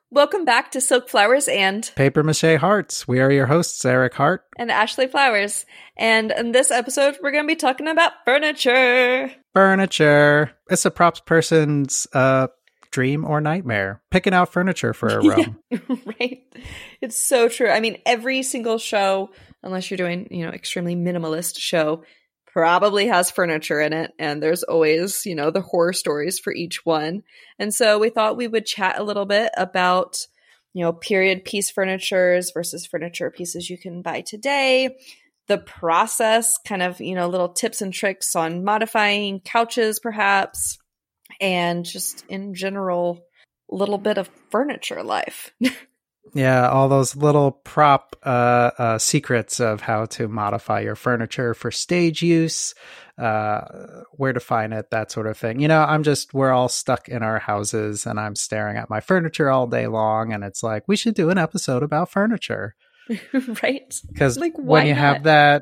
Welcome back to Silk Flowers and Paper Mache Hearts. We are your hosts, Eric Hart and Ashley Flowers. And in this episode, we're going to be talking about furniture. Furniture. It's a props person's dream or nightmare. Picking out furniture for a room. Yeah, right. It's so true. I mean, every single show, unless you're doing, extremely minimalist show, probably has furniture in it. And there's always, the horror stories for each one. And so we thought we would chat a little bit about, period piece furnitures versus furniture pieces you can buy today. The process, kind of, little tips and tricks on modifying couches, perhaps. And just in general, a little bit of furniture life. Yeah, all those little prop secrets of how to modify your furniture for stage use, where to find it, that sort of thing. We're all stuck in our houses and I'm staring at my furniture all day long. And it's like, we should do an episode about furniture. Right? Because when you have that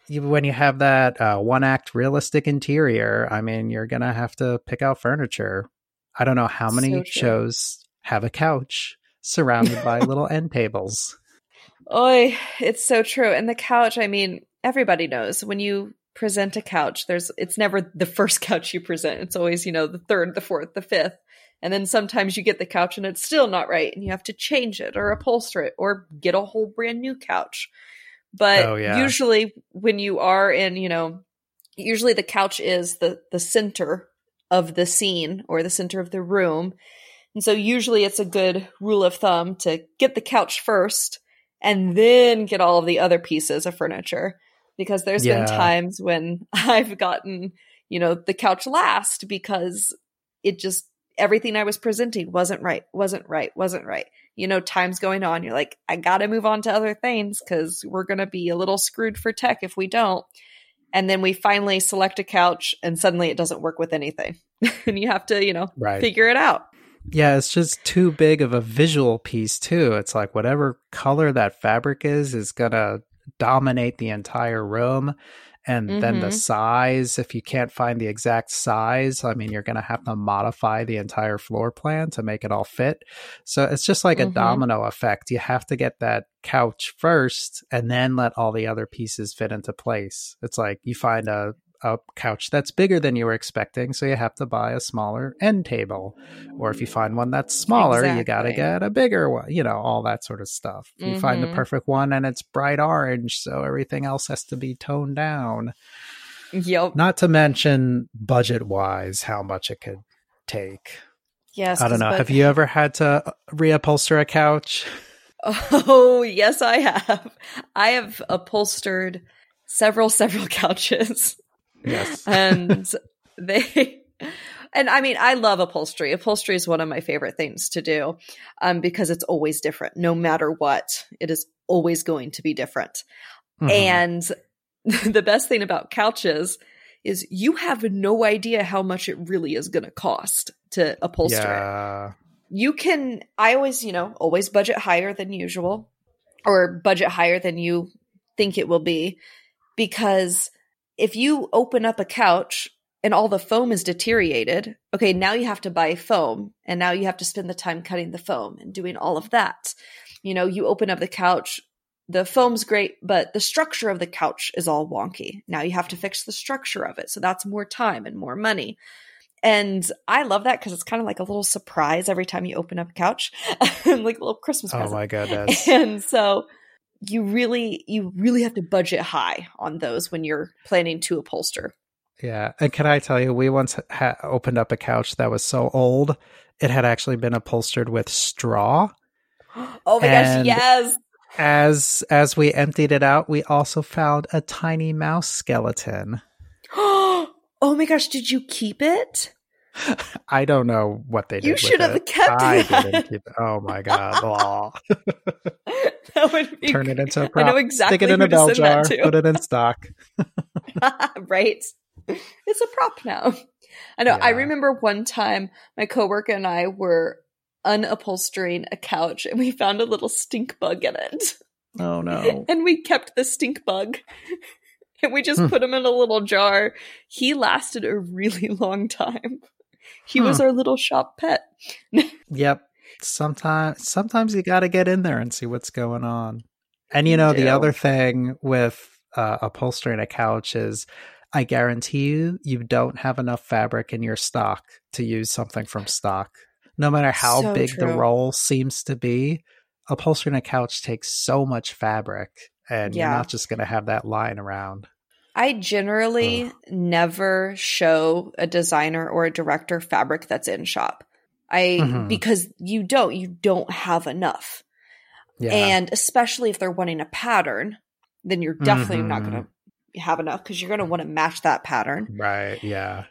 one act realistic interior, I mean, you're going to have to pick out furniture. I don't know how many shows have a couch surrounded by little end tables. Oy, it's so true. And the couch, I mean, everybody knows when you present a couch, it's never the first couch you present. It's always, the third, the fourth, the fifth. And then sometimes you get the couch and it's still not right. And you have to change it or upholster it or get a whole brand new couch. But usually when you are in, usually the couch is the center of the scene or the center of the room. And so usually it's a good rule of thumb to get the couch first and then get all of the other pieces of furniture. Because there's been times when I've gotten, the couch last because it just, everything I was presenting wasn't right. Time's going on. You're like, I got to move on to other things because we're going to be a little screwed for tech if we don't. And then we finally select a couch and suddenly it doesn't work with anything. And you have to, figure it out. Yeah, it's just too big of a visual piece, too. It's like whatever color that fabric is going to dominate the entire room. And then the size, if you can't find the exact size, I mean, you're going to have to modify the entire floor plan to make it all fit. So it's just like a domino effect. You have to get that couch first and then let all the other pieces fit into place. It's like you find a couch that's bigger than you were expecting, so you have to buy a smaller end table. Or if you find one that's smaller, you got to get a bigger one, all that sort of stuff. You find the perfect one and it's bright orange, so everything else has to be toned down. Yep. Not to mention budget-wise, how much it could take. Yes. I don't know. Have you ever had to reupholster a couch? Oh, yes, I have. I have upholstered several couches. Yes. And I mean, I love upholstery. Upholstery is one of my favorite things to do because it's always different. No matter what, it is always going to be different. And the best thing about couches is you have no idea how much it really is going to cost to upholster it. You can, I always, always budget higher than usual or budget higher than you think it will be, because if you open up a couch and all the foam is deteriorated, okay, now you have to buy foam and now you have to spend the time cutting the foam and doing all of that. You open up the couch, the foam's great, but the structure of the couch is all wonky. Now you have to fix the structure of it. So that's more time and more money. And I love that because it's kind of like a little surprise every time you open up a couch, like a little Christmas present. Oh my goodness. And so you really have to budget high on those when you're planning to upholster. Yeah. And can I tell you, we once opened up a couch that was so old, it had actually been upholstered with straw. Oh my gosh, yes. As we emptied it out, we also found a tiny mouse skeleton. Oh my gosh, did you keep it? I don't know what they did. You should have kept it. I didn't keep it. Oh my God. That would be Turn it into a prop. I know exactly. Stick it in a bell jar. Put it in stock. Right. It's a prop now. I know. Yeah. I remember one time my coworker and I were unupholstering a couch and we found a little stink bug in it. Oh no. And we kept the stink bug. And we just put him in a little jar. He lasted a really long time. He was our little shop pet. Yep. Sometimes you got to get in there and see what's going on. And You the other do. thing with upholstering a couch is, I guarantee you don't have enough fabric in your stock to use something from stock. No matter how So big the true. roll seems to be, upholstering a couch takes so much fabric, and you're Yeah. not just going to have that lying around. I Ugh. generally never show a designer or a director fabric that's in shop. Hmm. Because you don't have enough. Yeah. And especially if they're wanting a pattern, then you're definitely not Hmm. going to have enough because you're going to want to match that pattern. Right. Yeah.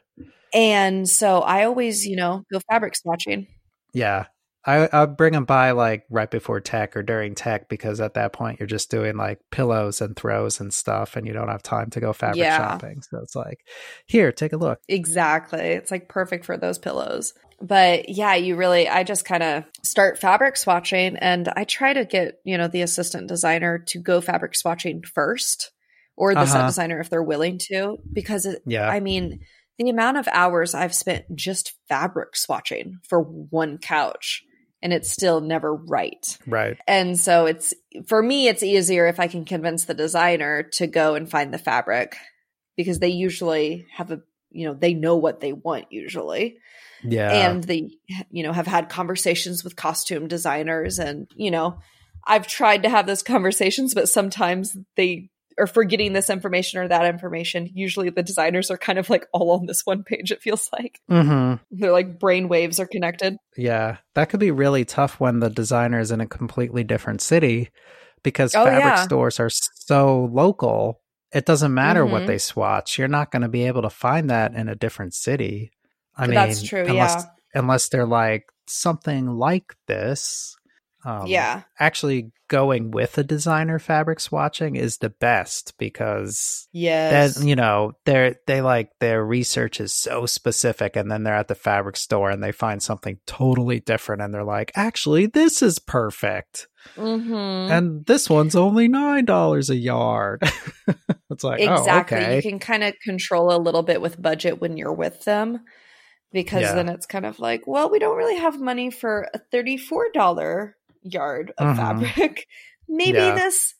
And so I always, go fabric swatching. Yeah. I'll bring them by like right before tech or during tech, because at that point you're just doing like pillows and throws and stuff, and you don't have time to go fabric Yeah, shopping. So it's like, here, take a look. exactly. It's like perfect for those pillows. But yeah, I just kind of start fabric swatching and I try to get, the assistant designer to go fabric swatching first, or the set Uh-huh. designer if they're willing to, because Yeah. I mean, the amount of hours I've spent just fabric swatching for one couch and it's still never right. Right. And so for me, it's easier if I can convince the designer to go and find the fabric because they usually they know what they want usually. Yeah. And they, have had conversations with costume designers and, I've tried to have those conversations, but sometimes they are forgetting this information or that information. Usually the designers are kind of like all on this one page, it feels like. Mm-hmm. They're like brain waves are connected. Yeah. That could be really tough when the designer is in a completely different city, because Oh, fabric yeah. stores are so local. It doesn't matter what Mm-hmm. they swatch. You're not going to be able to find that in a different city. I That's mean, true. unless Yeah. unless they're like something like this. Yeah. Actually going with a designer fabric swatching is the best, because then, Yes. they like, their research is so specific, and then they're at the fabric store and they find something totally different and they're like, actually, this is perfect. Mm-hmm. And this one's only $9 a yard. It's like, oh, Exactly. You okay. can kind of control a little bit with budget when you're with them because Yeah. then it's kind of like, well, we don't really have money for a $34 yard of Hmm. fabric. Maybe Yeah. this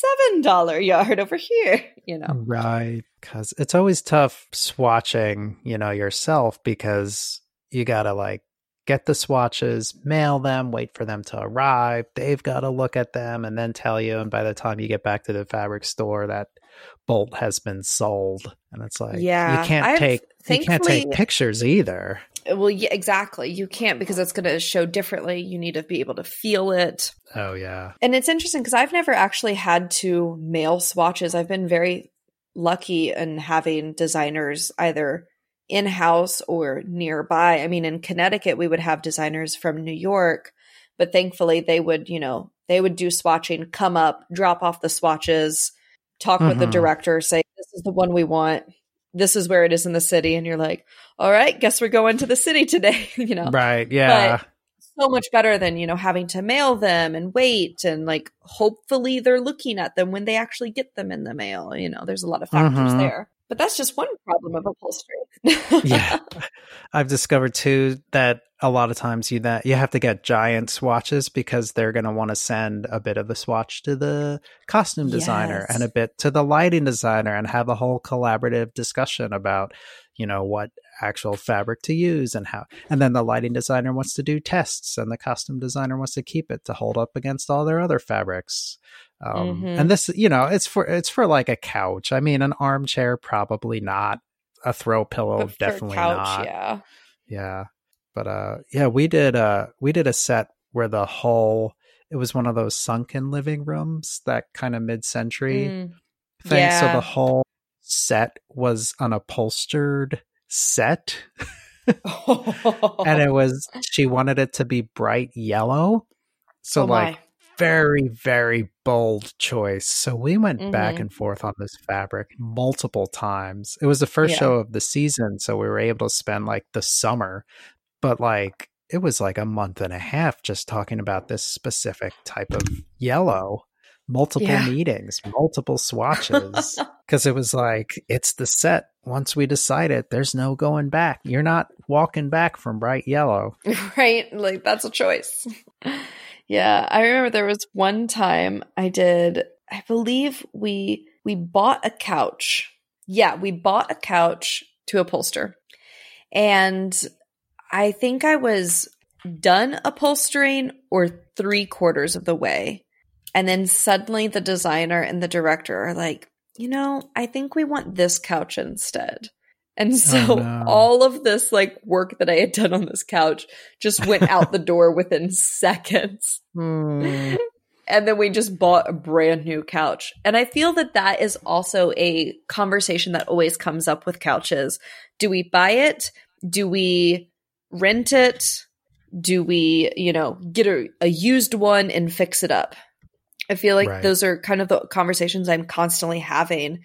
$7 yard over here. Right. Because it's always tough swatching, yourself, because you got to like get the swatches, mail them, wait for them to arrive. They've got to look at them and then tell you. And by the time you get back to the fabric store, that bolt has been sold. And it's like, Yeah. you can't Thankfully, take pictures either. well, yeah, exactly. You can't because it's going to show differently. You need to be able to feel it. Oh, yeah. And it's interesting because I've never actually had to mail swatches. I've been very lucky in having designers either in-house or nearby. I mean, in Connecticut, we would have designers from New York, but thankfully they would do swatching, come up, drop off the swatches, talk with the Hmm. director, say, this is the one we want. This is where it is in the city. And you're like, all right, guess we're going to the city today, Right. but Yeah. so much better than, having to mail them and wait and like hopefully they're looking at them when they actually get them in the mail. There's a lot of factors Hmm. there. But that's just one problem of upholstery. Yeah. I've discovered too that a lot of times you have to get giant swatches, because they're going to want to send a bit of the swatch to the costume designer and a Yes. bit to the lighting designer, and have a whole collaborative discussion about, what actual fabric to use and how. And then the lighting designer wants to do tests, and the costume designer wants to keep it to hold up against all their other fabrics. And Mm-hmm. this, it's for like a couch. I mean, an armchair, probably not. A throw pillow, But for a definitely couch, not. yeah. Yeah. But yeah, we did a set where it was one of those sunken living rooms, that kind of mid-century Mm, thing. So the yeah. whole set was an upholstered set. And she wanted it to be bright yellow. So Oh like, my. very, very bold choice. So we went back Mm-hmm. and forth on this fabric multiple times. It was the first Yeah. show of the season, so we were able to spend like the summer, but like, it was like a month and a half just talking about this specific type of yellow. multiple meetings, multiple swatches, because it was like, it's the set. Once we decide it, there's no going back. You're not walking back from bright yellow. Right? Like, that's a choice. Yeah, I remember there was one time I believe we bought a couch. Yeah, we bought a couch to upholster. And I think I was done upholstering or 3/4 of the way. And then suddenly the designer and the director are like, I think we want this couch instead. And so all of this like work that I had done on this couch just went out the door within seconds. And then we just bought a brand new couch. And I feel that that is also a conversation that always comes up with couches. Do we buy it? Do we rent it? Do we, get a used one and fix it up? I feel like those are kind of the conversations I'm constantly having.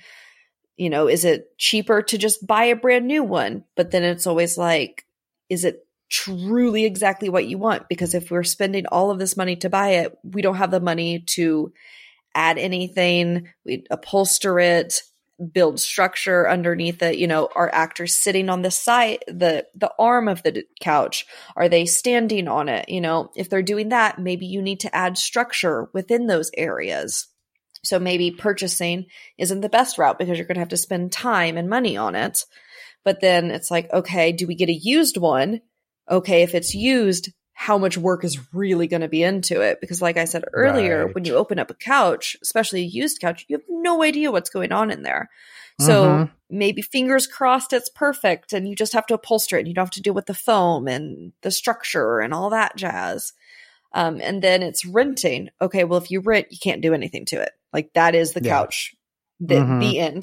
Is it cheaper to just buy a brand new one? But then it's always like, is it truly exactly what you want? Because if we're spending all of this money to buy it, we don't have the money to add anything. We upholster it, build structure underneath it. Are actors sitting on the side, the arm of the couch? Are they standing on it? If they're doing that, maybe you need to add structure within those areas. So maybe purchasing isn't the best route because you're going to have to spend time and money on it. But then it's like, okay, do we get a used one? Okay, if it's used, how much work is really going to be into it? Because like I said earlier, when you open up a couch, especially a used couch, you have no idea what's going on in there. So maybe fingers crossed it's perfect and you just have to upholster it and you don't have to deal with the foam and the structure and all that jazz. And then it's renting. Okay, well, if you rent, you can't do anything to it. Like that is the couch, the end,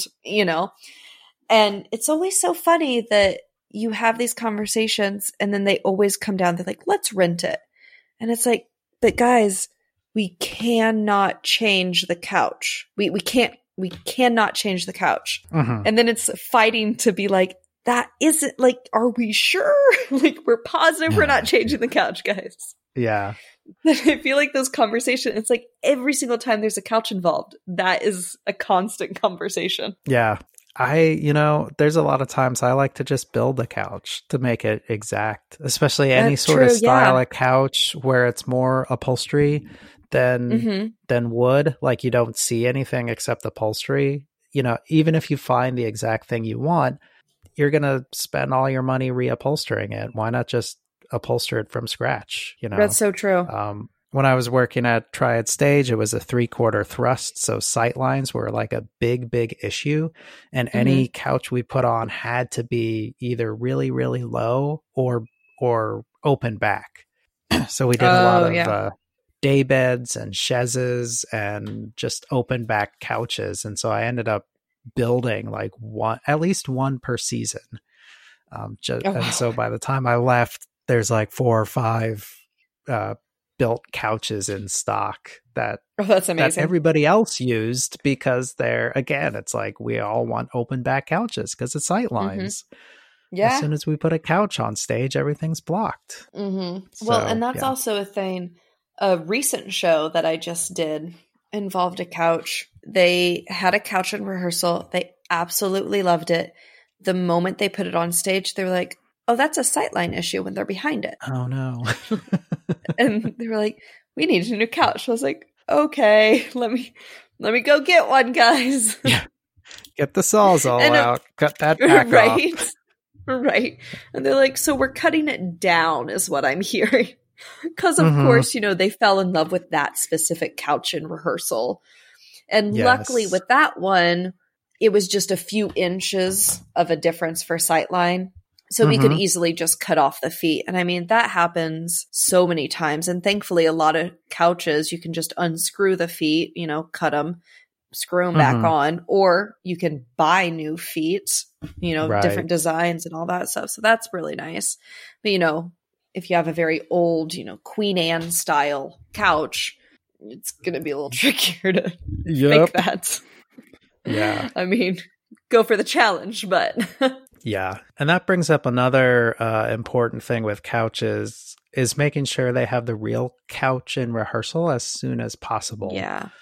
And it's always so funny that you have these conversations and then they always come down. They're like, let's rent it. And it's like, but guys, we cannot change the couch. We cannot change the couch. And then it's fighting to be like, that isn't like, are we sure? Like, we're positive we're not changing the couch, guys. Yeah. I feel like those conversations, it's like every single time there's a couch involved, that is a constant conversation. Yeah. There's a lot of times I like to just build a couch to make it exact, especially any sort of style of couch where it's more upholstery than wood. Like you don't see anything except upholstery. Even if you find the exact thing you want, you're going to spend all your money reupholstering it. Why not just upholster it from scratch? That's so true. When I was working at Triad Stage, it was a 3/4 thrust. So sight lines were like a big issue. And any couch we put on had to be either really, really low or open back. So we did a lot of day beds and chaises and just open back couches. And so I ended up building like at least one per season. And so by the time I left, there's like 4 or 5 built couches in stock that that's amazing. That everybody else used because it's like we all want open back couches because it's sight lines. Yeah. As soon as we put a couch on stage, everything's blocked. So, well, and that's also a thing. A recent show that I just did involved a couch. They had a couch in rehearsal. They absolutely loved it. The moment they put it on stage, they were like, oh, that's a sightline issue when they're behind it. Oh, no. And they were like, we need a new couch. I was like, okay, let me go get one, guys. Get the Sawzall out. Cut that back off. Right. And they're like, so we're cutting it down is what I'm hearing. Because, of course, they fell in love with that specific couch in rehearsal. And luckily with that one, it was just a few inches of a difference for sightline. So we could easily just cut off the feet. And I mean, that happens so many times. And thankfully, a lot of couches, you can just unscrew the feet, cut them, screw them back on, or you can buy new feet, different designs and all that stuff. So that's really nice. But, if you have a very old, Queen Anne style couch, it's going to be a little trickier to make that. Yeah. I mean, go for the challenge, but... Yeah. And that brings up another important thing with couches is making sure they have the real couch in rehearsal as soon as possible. Yeah.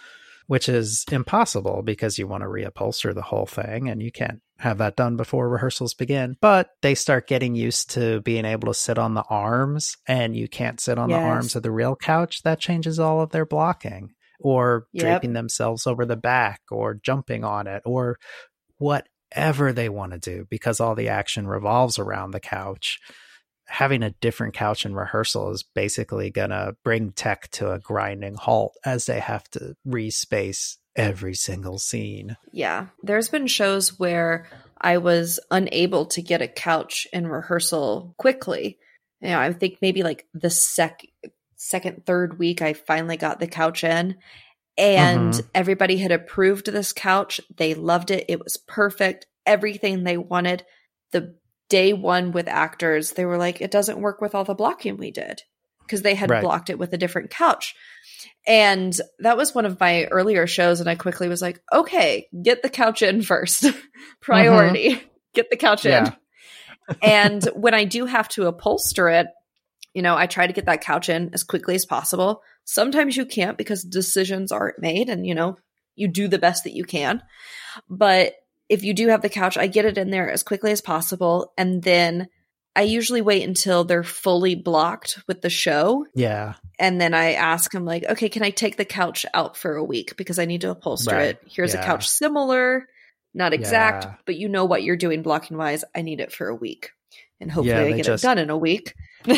which is impossible because you want to reupholster the whole thing and you can't have that done before rehearsals begin. But they start getting used to being able to sit on the arms, and you can't sit on the arms of the real couch. That changes all of their blocking, or draping themselves over the back, or jumping on it, or whatever they want to do, because all the action revolves around the couch. Having a different couch in rehearsal is basically going to bring tech to a grinding halt as they have to respace every single scene. Yeah. There's been shows where I was unable to get a couch in rehearsal quickly. You know, I think maybe like the second, third week, I finally got the couch in, and everybody had approved this couch. They loved it. It was perfect. Everything they wanted. The day one with actors, they were like, it doesn't work with all the blocking we did, because they had blocked it with a different couch. And that was one of my earlier shows. And I quickly was like, okay, get the couch in first. Priority, get the couch in. And when I do have to upholster it, you know, I try to get that couch in as quickly as possible. Sometimes you can't because decisions aren't made, and, you know, you do the best that you can. But if you do have the couch, I get it in there as quickly as possible. And then I usually wait until they're fully blocked with the show. Yeah. And then I ask them, like, okay, can I take the couch out for a week because I need to upholster it? Here's a couch similar, not exact, but you know what you're doing blocking wise. I need it for a week. And hopefully I get it done in a week.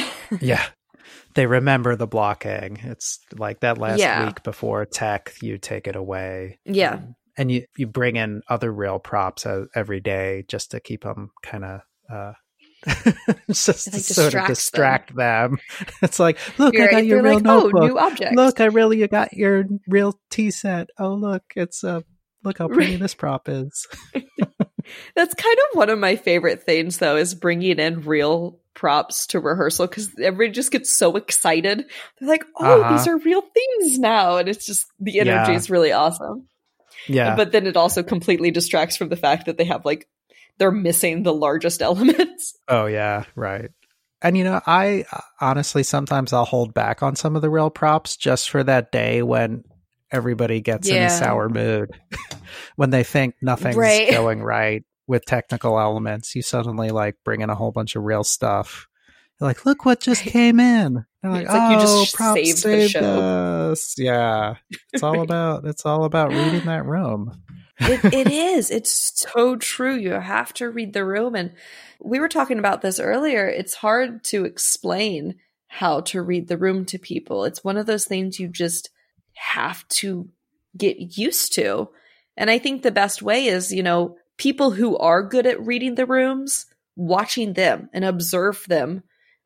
They remember the blocking. It's like that last week before tech, you take it away. Yeah. And you bring in other real props every day just to keep them kind of just to sort of distract them. It's like, look, I got your real notebook. Oh, new objects. Look, you got your real tea set. Oh, look, it's look how pretty this prop is. That's kind of one of my favorite things, though, is bringing in real props to rehearsal, because everybody just gets so excited. They're like, oh, these are real things now. And it's just, the energy is really awesome. Yeah. But then it also completely distracts from the fact that they have, like, they're missing the largest elements. Oh, yeah. Right. And, you know, I honestly, sometimes I'll hold back on some of the real props just for that day when everybody gets in a sour mood. When they think nothing's going right with technical elements, you suddenly like bring in a whole bunch of real stuff. You're like, look what just came in. They're like, oh, you just props saved the show. Us. Yeah. It's all about reading that room. It is. It's so true. You have to read the room. And we were talking about this earlier. It's hard to explain how to read the room to people. It's one of those things you just have to get used to. And I think the best way is, you know, people who are good at reading the rooms, watching them and observe them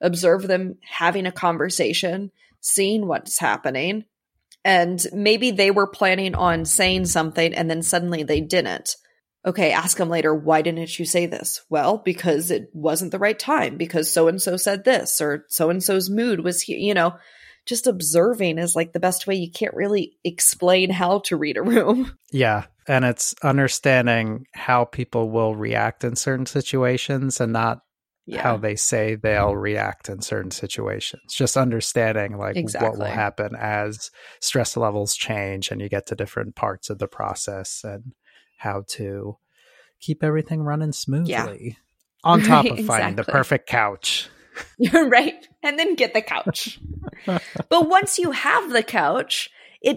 having a conversation, seeing what's happening. And maybe they were planning on saying something and then suddenly they didn't. Okay, ask them later, why didn't you say this? Well, because it wasn't the right time, because so-and-so said this, or so-and-so's mood was here. You know, just observing is like the best way. You can't really explain how to read a room. Yeah. And it's understanding how people will react in certain situations and not how they say they'll react in certain situations. Just understanding like what will happen as stress levels change and you get to different parts of the process, and how to keep everything running smoothly on top of finding the perfect couch. Right. And then get the couch. But once you have the couch,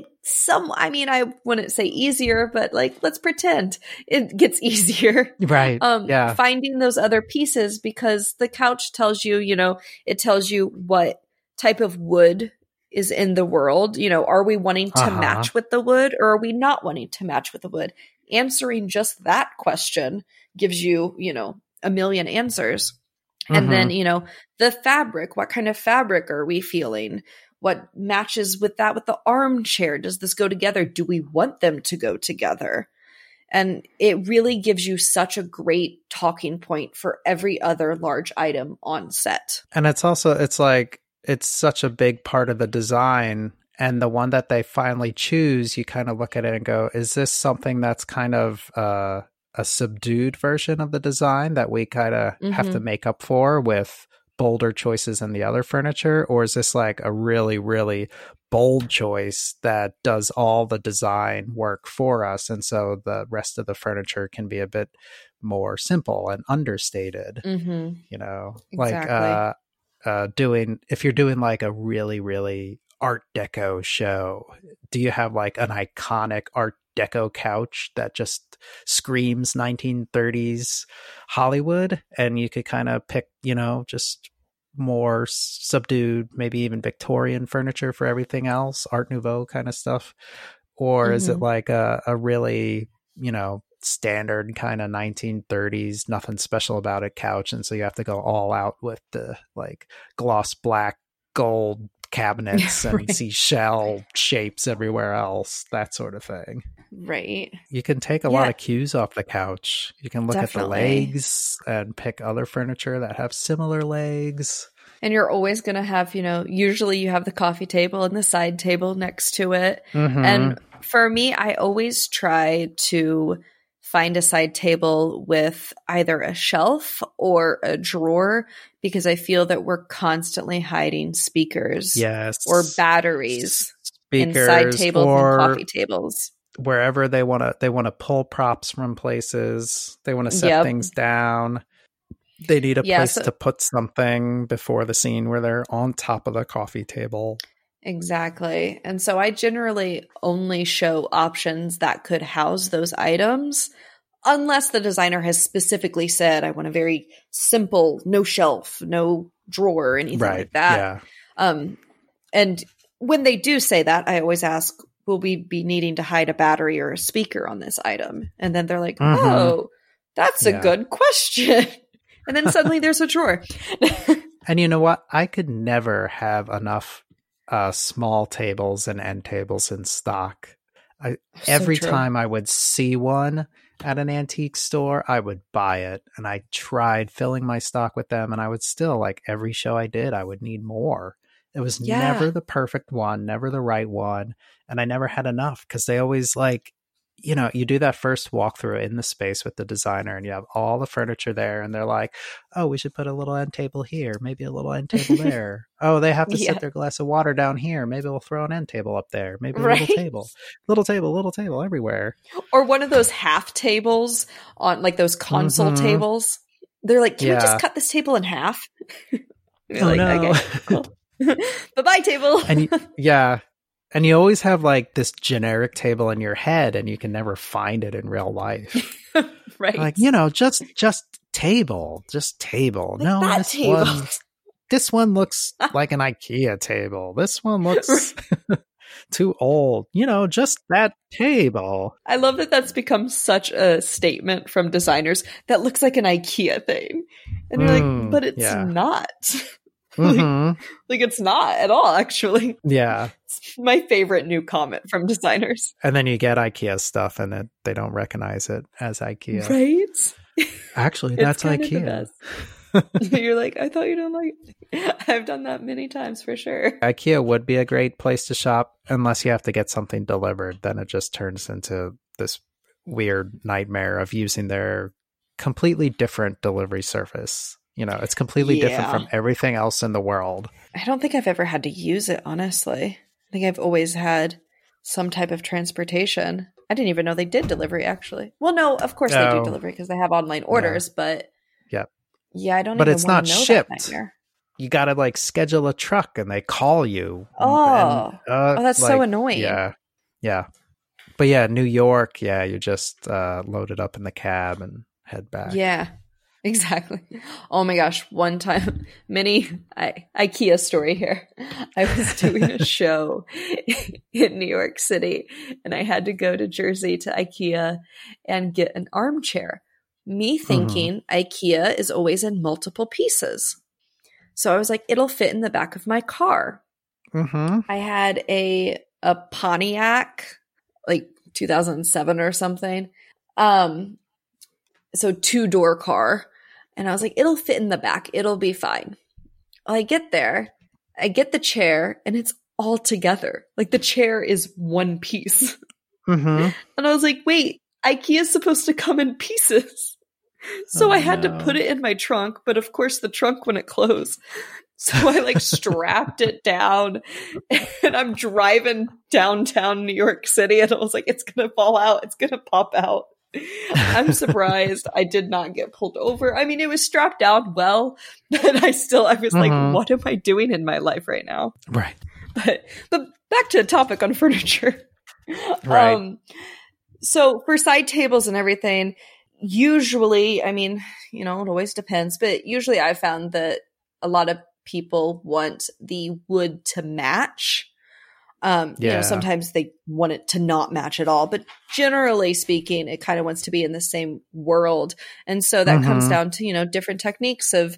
I wouldn't say easier, but like, let's pretend it gets easier. Right. Finding those other pieces, because the couch tells you, you know, it tells you what type of wood is in the world. You know, are we wanting to match with the wood, or are we not wanting to match with the wood? Answering just that question gives you, you know, a million answers. And then, you know, the fabric, what kind of fabric are we feeling? What matches with that with the armchair? Does this go together? Do we want them to go together? And it really gives you such a great talking point for every other large item on set. And it's such a big part of the design. And the one that they finally choose, you kind of look at it and go, is this something that's kind of a subdued version of the design that we kind of have to make up for with bolder choices in the other furniture, or is this like a really, really bold choice that does all the design work for us, and so the rest of the furniture can be a bit more simple and understated? You know, Exactly. like if you're doing like a really, really Art Deco show, do you have like an iconic Art Deco couch that just screams 1930s Hollywood, and you could kind of pick, you know, just more subdued, maybe even Victorian furniture for everything else, Art Nouveau kind of stuff? Or is it like a really, you know, standard kind of 1930s, nothing special about it couch, and so you have to go all out with the like gloss black, gold cabinets and Right. seashell shapes everywhere else, that sort of thing? Right. You can take a lot of cues off the couch. You can look at the Definitely. legs and pick other furniture that have similar legs. And you're always going to have, you know, usually you have the coffee table and the side table next to it. And for me, I always try to find a side table with either a shelf or a drawer, because I feel that we're constantly hiding speakers or batteries in side tables and coffee tables. Wherever they want to pull props from places, they want to set things down. They need a place to put something before the scene where they're on top of the coffee table. Exactly. And so I generally only show options that could house those items, unless the designer has specifically said, I want a very simple, no shelf, no drawer, anything like that. Yeah. And when they do say that, I always ask, will we be needing to hide a battery or a speaker on this item? And then they're like, oh, that's a good question. And then suddenly there's a drawer. And you know what? I could never have enough small tables and end tables in stock. Every time I would see one at an antique store, I would buy it. And I tried filling my stock with them, and I would still, like every show I did, I would need more. It was never the perfect one, never the right one. And I never had enough, because they always like, you know, you do that first walkthrough in the space with the designer and you have all the furniture there, and they're like, oh, we should put a little end table here, maybe a little end table there. Oh, they have to set their glass of water down here. Maybe we'll throw an end table up there. Maybe a little table everywhere. Or one of those half tables on like those console tables. They're like, can we just cut this table in half? Okay, cool. Bye-bye table. And you always have like this generic table in your head, and you can never find it in real life. Right. Like, you know, just table. Like, no, this one looks like an IKEA table. This one looks too old. You know, just that table. I love that that's become such a statement from designers. That looks like an IKEA thing. And you're like, but it's not. Like it's not at all, actually. Yeah. It's my favorite new comment from designers. And then you get IKEA stuff and they don't recognize it as IKEA. Right? Actually, that's IKEA. You're like, I thought you don't like it. I've done that many times for sure. IKEA would be a great place to shop unless you have to get something delivered. Then it just turns into this weird nightmare of using their completely different delivery service. You know, it's completely different from everything else in the world. I don't think I've ever had to use it, honestly. I think I've always had some type of transportation. I didn't even know they did delivery, actually. Well, no, of course they do delivery because they have online orders, but I don't but even it's want not to know shipped. That nightmare. You got to like schedule a truck and they call you. That's so annoying. Yeah. But yeah, New York, you just load it up in the cab and head back. Yeah. Exactly. Oh my gosh. One time, IKEA story here. I was doing a show in New York City and I had to go to Jersey to IKEA and get an armchair. Me thinking IKEA is always in multiple pieces. So I was like, it'll fit in the back of my car. I had a Pontiac, like 2007 or something. So 2-door car. And I was like, it'll fit in the back. It'll be fine. Well, I get there. I get the chair and it's all together. Like the chair is one piece. And I was like, wait, IKEA is supposed to come in pieces. So I had to put it in my trunk, but of course the trunk wouldn't close. So I like strapped it down, and I'm driving downtown New York City, and I was like, it's going to fall out. It's going to pop out. I'm surprised I did not get pulled over. I mean, it was strapped down well, but I was like, what am I doing in my life right now? Right. But back to the topic on furniture. Right. So for side tables and everything, usually, I mean, it always depends, but usually I found that a lot of people want the wood to match. Sometimes they want it to not match at all, but generally speaking, it kind of wants to be in the same world. And so that comes down to, different techniques of,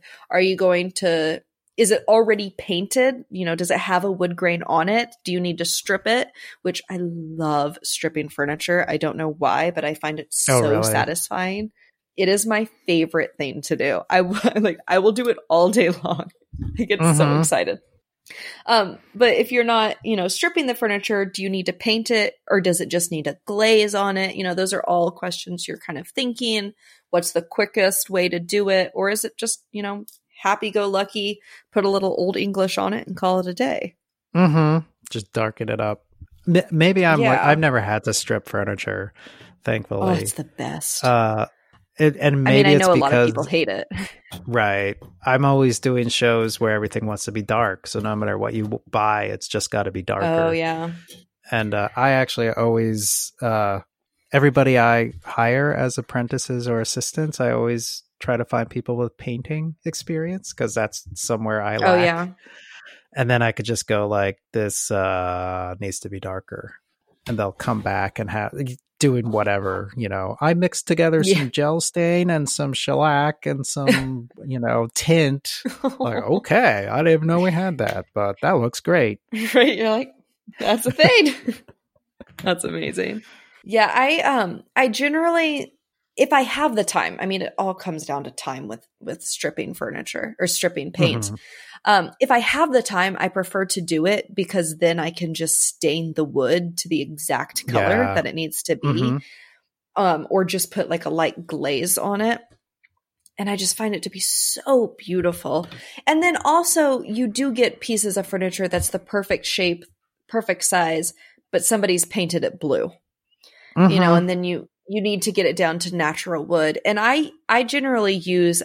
is it already painted? Does it have a wood grain on it? Do you need to strip it? Which I love stripping furniture. I don't know why, but I find it so satisfying. It is my favorite thing to do. I will do it all day long. I get so excited. But if you're not, stripping the furniture, do you need to paint it, or does it just need a glaze on it? Those are all questions you're kind of thinking. What's the quickest way to do it? Or is it just, happy-go-lucky, put a little Old English on it and call it a day? Just darken it up. Maybe I've never had to strip furniture, thankfully. Oh, it's the best. And maybe I know it's a lot of because, people hate it. Right. I'm always doing shows where everything wants to be dark. So no matter what you buy, it's just got to be darker. Oh, yeah. And I actually always, everybody I hire as apprentices or assistants, I always try to find people with painting experience, because that's somewhere I lack. Oh, yeah. And then I could just go like, this needs to be darker. And they'll come back and doing whatever, I mixed together some gel stain and some shellac and some, tint. Like, okay, I didn't even know we had that, but that looks great. Right. You're like, that's a thing. That's amazing. Yeah. I generally, if I have the time, I mean, it all comes down to time with stripping furniture or stripping paint. If I have the time, I prefer to do it, because then I can just stain the wood to the exact color that it needs to be, or just put like a light glaze on it. And I just find it to be so beautiful. And then also you do get pieces of furniture that's the perfect shape, perfect size, but somebody's painted it blue, and then you need to get it down to natural wood. And I generally use,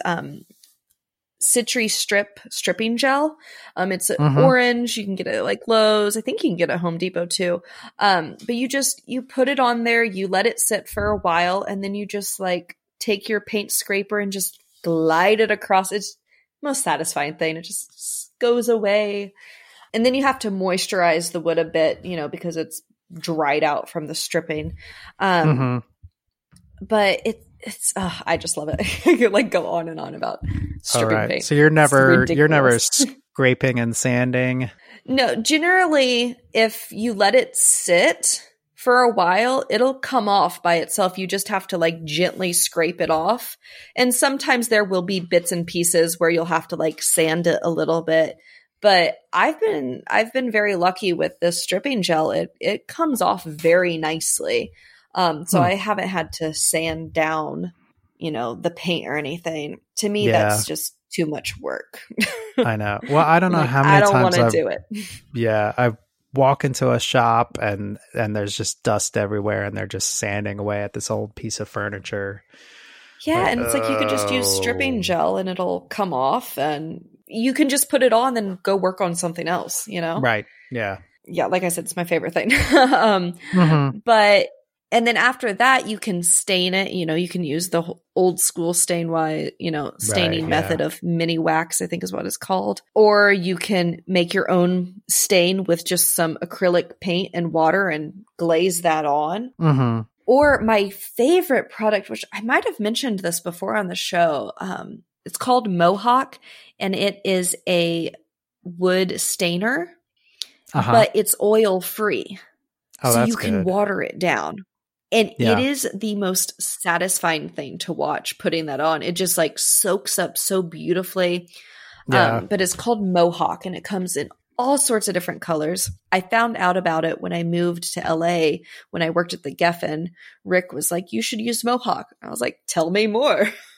Citri stripping gel. It's orange. You can get it at like Lowe's. I think you can get it at Home Depot too. But you put it on there, you let it sit for a while, and then you just like take your paint scraper and just glide it across. It's the most satisfying thing. It just goes away. And then you have to moisturize the wood a bit, because it's dried out from the stripping. But it's I just love it. I could like go on and on about stripping paint. So you're never scraping and sanding? No, generally if you let it sit for a while, it'll come off by itself. You just have to like gently scrape it off. And sometimes there will be bits and pieces where you'll have to like sand it a little bit. But I've been very lucky with this stripping gel. It comes off very nicely. So I haven't had to sand down, the paint or anything. To me, that's just too much work. I know. Well, I don't know how many times I don't want to do it. Yeah. I walk into a shop and there's just dust everywhere, and they're just sanding away at this old piece of furniture. Yeah. And it's like, you could just use stripping gel and it'll come off, and you can just put it on and go work on something else, Right. Yeah. Yeah. Like I said, it's my favorite thing. And then after that, you can stain it. You can use the old school staining method of mini wax, I think is what it's called. Or you can make your own stain with just some acrylic paint and water and glaze that on. Or my favorite product, which I might have mentioned this before on the show, it's called Mohawk, and it is a wood stainer, but it's oil free. Oh, so you can water it down. And it is the most satisfying thing to watch putting that on. It just like soaks up so beautifully. But it's called Mohawk, and it comes in all sorts of different colors. I found out about it when I moved to LA, when I worked at the Geffen. Rick was like, you should use Mohawk. I was like, tell me more.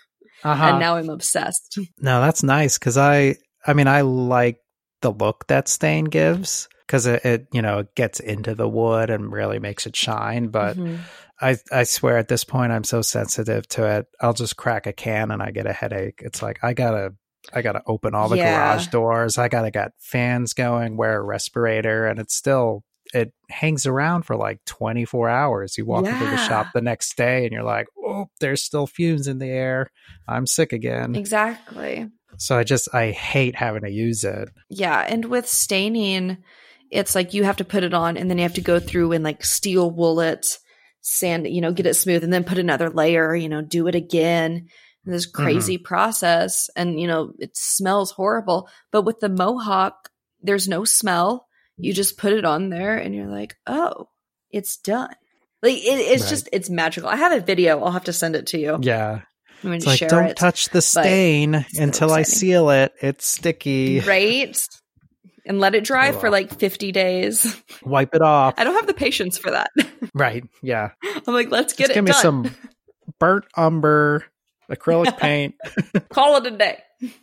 And now I'm obsessed. No, that's nice because I mean, I like the look that stain gives because it gets into the wood and really makes it shine. But I swear at this point, I'm so sensitive to it. I'll just crack a can and I get a headache. It's like, I gotta open all the garage doors. I gotta get fans going, wear a respirator, and it hangs around for like 24 hours. You walk into the shop the next day and you're like, oh, there's still fumes in the air. I'm sick again. Exactly. So I hate having to use it. Yeah. And with staining, it's like you have to put it on and then you have to go through and like steel wool it, sand, get it smooth, and then put another layer, do it again. And this crazy process. And, it smells horrible. But with the Mohawk, there's no smell. You just put it on there and you're like, oh, it's done. Like it's just, it's magical. I have a video. I'll have to send it to you. Yeah. I'm going to share like, don't touch the stain until I seal it. It's sticky. Right. And let it dry for like 50 days. Wipe it off. I don't have the patience for that. Right. Yeah. I'm like, let's get it done. Give me some burnt umber, acrylic paint. Call it a day.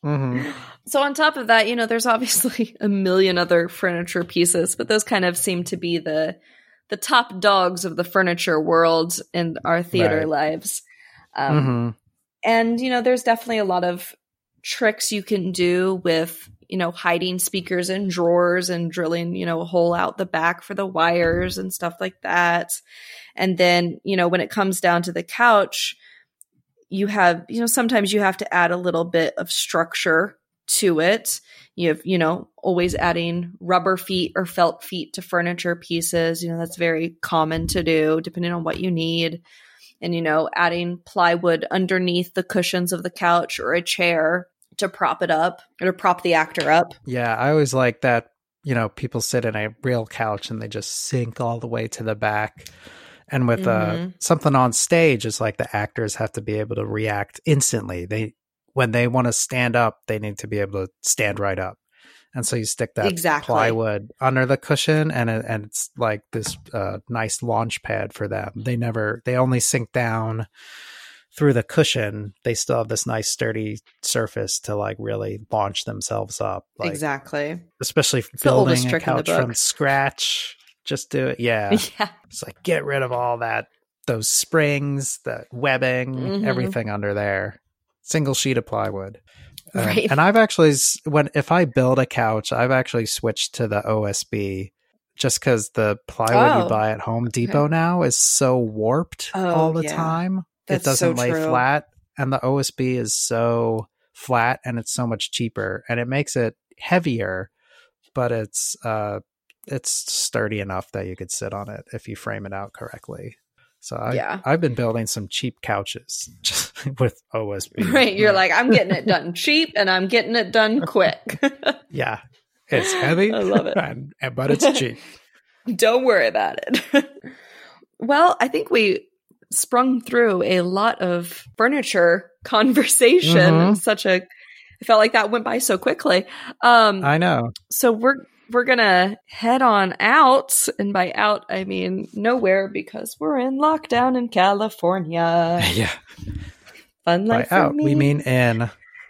So on top of that, there's obviously a million other furniture pieces, but those kind of seem to be the top dogs of the furniture world in our theater lives. And, there's definitely a lot of tricks you can do with, hiding speakers in drawers and drilling, a hole out the back for the wires and stuff like that. And then, when it comes down to the couch, you have, sometimes you have to add a little bit of structure to it. You have, always adding rubber feet or felt feet to furniture pieces. That's very common to do depending on what you need. And, adding plywood underneath the cushions of the couch or a chair to prop it up or to prop the actor up. Yeah, I always like that, people sit in a real couch and they just sink all the way to the back. And with something on stage, it's like the actors have to be able to react instantly. When they want to stand up, they need to be able to stand right up. And so you stick that plywood under the cushion, and it's like this nice launch pad for them. They only sink down through the cushion. They still have this nice sturdy surface to like really launch themselves up. Like, exactly. Especially building a couch from scratch. Just do it. Yeah. It's like, get rid of all those springs, the webbing, everything under there. Single sheet of plywood. Right. And I've actually, if I build a couch, I've actually switched to the OSB just because the plywood you buy at Home Depot now is so warped all the time. It doesn't lay flat. And the OSB is so flat and it's so much cheaper and it makes it heavier, but it's sturdy enough that you could sit on it if you frame it out correctly. So I've been building some cheap couches just with OSB. Right. You're like, I'm getting it done cheap and I'm getting it done quick. Yeah. It's heavy. I love it. But it's cheap. Don't worry about it. Well, I think we sprung through a lot of furniture conversation. I felt like that went by so quickly. I know. So we're going to head on out. And by out, I mean nowhere because we're in lockdown in California. Yeah. Fun life by out, for me. we mean in.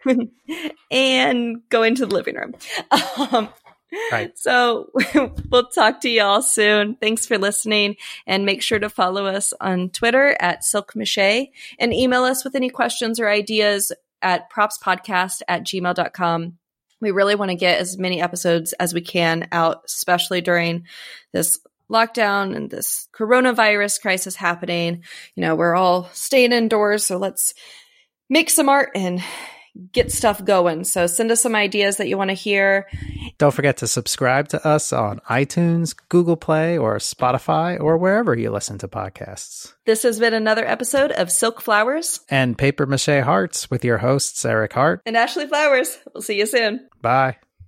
And go into the living room. Right. So we'll talk to y'all soon. Thanks for listening. And make sure to follow us on Twitter at SilkMache and email us with any questions or ideas at propspodcast@gmail.com. We really want to get as many episodes as we can out, especially during this lockdown and this coronavirus crisis happening. We're all staying indoors, so let's make some art and get stuff going. So send us some ideas that you want to hear. Don't forget to subscribe to us on iTunes, Google Play, or Spotify, or wherever you listen to podcasts. This has been another episode of Silk Flowers and Paper Mache Hearts with your hosts, Eric Hart and Ashley Flowers. We'll see you soon. Bye.